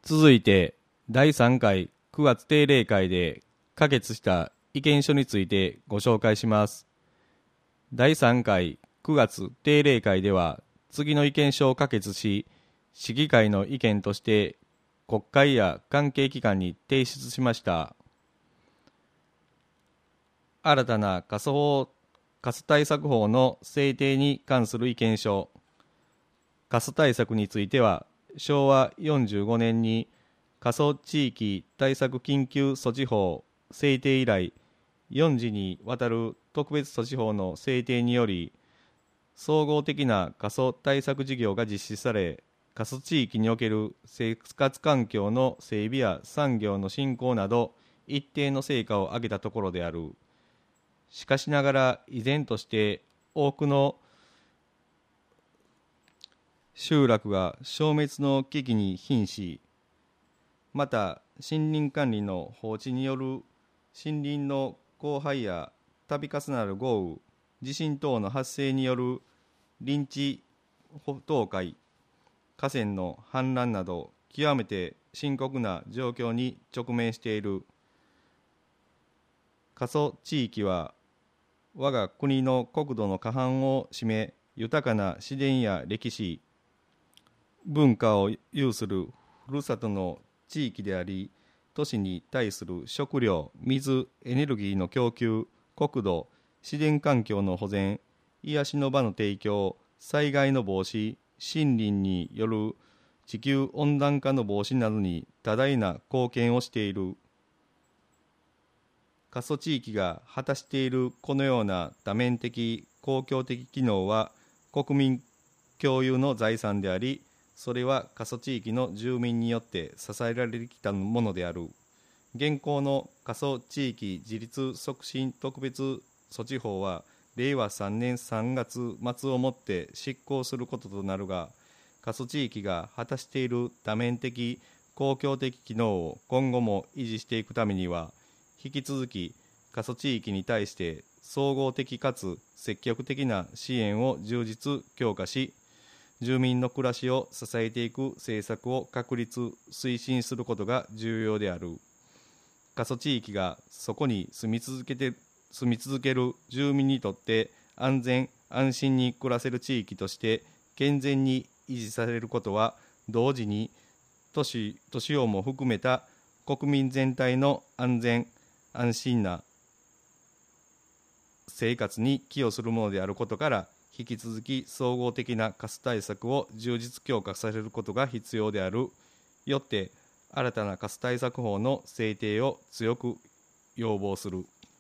続いて第3回9月定例会で可決した意見書についてご紹介します。第3回9月定例会では次の意見書を可決し、市議会の意見として国会や関係機関に提出しました。新たな過疎対策法の制定に関する意見書。過疎対策については、昭和45年に過疎地域対策緊急措置法制定以来、4次にわたる特別措置法の制定により、総合的な過疎対策事業が実施され、過疎地域における生活環境の整備や産業の振興など、一定の成果を上げたところである。しかしながら、依然として多くの集落が消滅の危機に瀕し、また森林管理の放置による森林の荒廃や度重なる豪雨、地震等の発生による林地倒壊、河川の氾濫など極めて深刻な状況に直面している。過疎地域は我が国の国土の過半を占め、豊かな自然や歴史、文化を有するふるさとの地域であり、都市に対する食料、水、エネルギーの供給、国土、自然環境の保全、癒しの場の提供、災害の防止、森林による地球温暖化の防止などに多大な貢献をしている。過疎地域が果たしているこのような多面的公共的機能は国民共有の財産であり、それは過疎地域の住民によって支えられてきたものである。現行の過疎地域自立促進特別措置法は令和3年3月末をもって執行することとなるが、過疎地域が果たしている多面的公共的機能を今後も維持していくためには、引き続き過疎地域に対して総合的かつ積極的な支援を充実強化し、住民の暮らしを支えていく政策を確立推進することが重要である。過疎地域がそこに住み続ける住民にとって安全安心に暮らせる地域として健全に維持されることは、同時に年をも含めた国民全体の安全安心な生活に寄与するものであることから、引き続き総合的な過疎対策を充実強化されることが必要である。よって新たな過疎対策法の制定を強く要望する。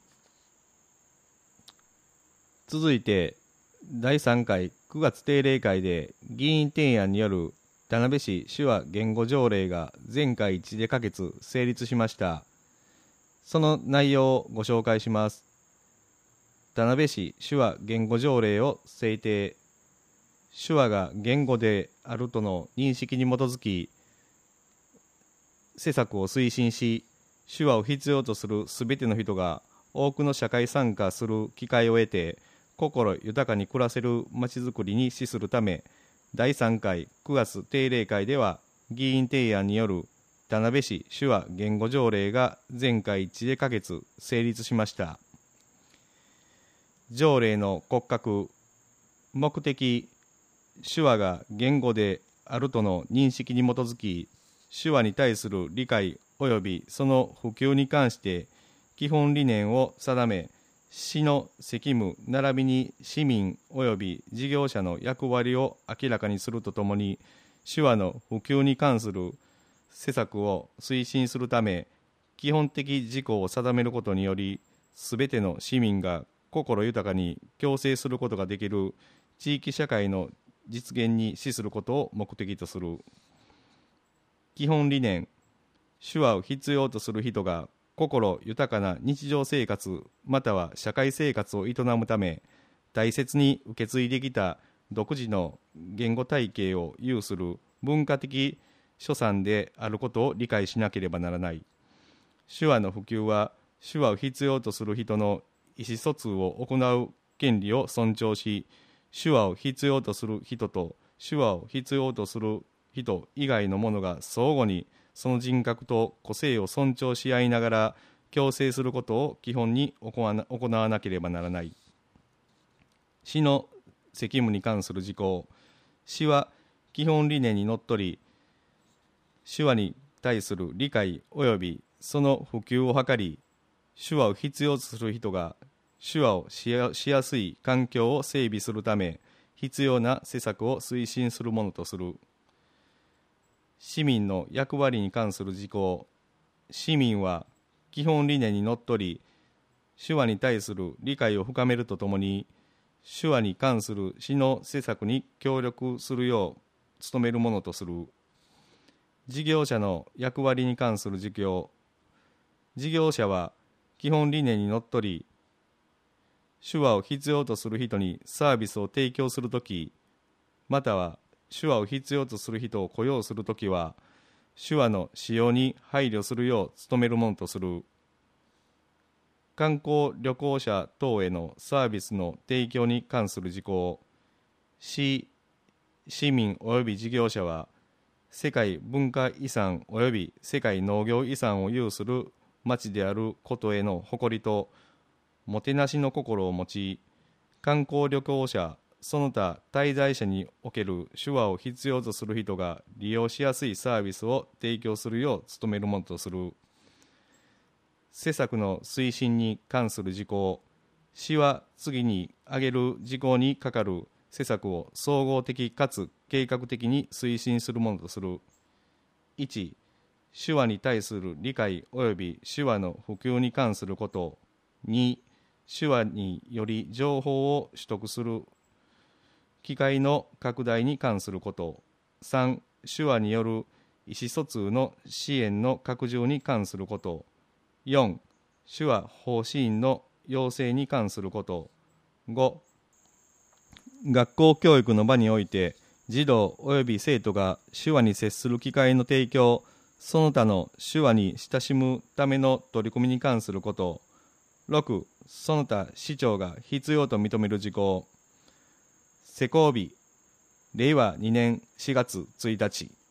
続いて第3回9月定例会で議員提案による田辺市手話言語条例が全会一致で可決・成立しました。その内容をご紹介します。田辺市手話言語条例を制定。手話が言語であるとの認識に基づき、施策を推進し、手話を必要とするすべての人が多くの社会参加する機会を得て、心豊かに暮らせるまちづくりに資するため、第3回9月定例会では、議員提案による田辺市手話言語条例が全会一致で可決・成立しました。条例の骨格、目的、手話が言語であるとの認識に基づき、手話に対する理解及びその普及に関して基本理念を定め、市の責務並びに市民及び事業者の役割を明らかにするとともに、手話の普及に関する施策を推進するため、基本的事項を定めることにより、すべての市民が心豊かに共生することができる地域社会の実現に資することを目的とする。基本理念、手話を必要とする人が心豊かな日常生活または社会生活を営むため、大切に受け継いできた独自の言語体系を有する文化的所産であることを理解しなければならない。手話の普及は、手話を必要とする人の意思疎通を行う権利を尊重し、手話を必要とする人と手話を必要とする人以外の者が相互にその人格と個性を尊重し合いながら共生することを基本に行わなければならない。市の責務に関する事項。市は基本理念にのっとり、手話に対する理解及びその普及を図り、手話を必要とする人が手話をしやすい環境を整備するため、必要な施策を推進するものとする。市民の役割に関する事項。市民は基本理念にのっとり、手話に対する理解を深めるとともに、手話に関する市の施策に協力するよう努めるものとする。事業者の役割に関する事項。事業者は基本理念にのっとり、手話を必要とする人にサービスを提供するとき、または手話を必要とする人を雇用するときは、手話の使用に配慮するよう努めるものとする。観光旅行者等へのサービスの提供に関する事項。市民及び事業者は、世界文化遺産及び世界農業遺産を有する町であることへの誇りと、もてなしの心を持ち、観光旅行者、その他滞在者における手話を必要とする人が利用しやすいサービスを提供するよう努めるものとする。施策の推進に関する事項。市は次に挙げる事項にかかる施策を総合的かつ計画的に推進するものとする。1、手話に対する理解及び手話の普及に関すること。2、手話により情報を取得する機会の拡大に関すること。3、手話による意思疎通の支援の拡充に関すること。4、手話奉仕員の養成に関すること。5、学校教育の場において児童及び生徒が手話に接する機会の提供、その他の手話に親しむための取り組みに関すること。6、その他市長が必要と認める事項。施行日、令和2年4月1日。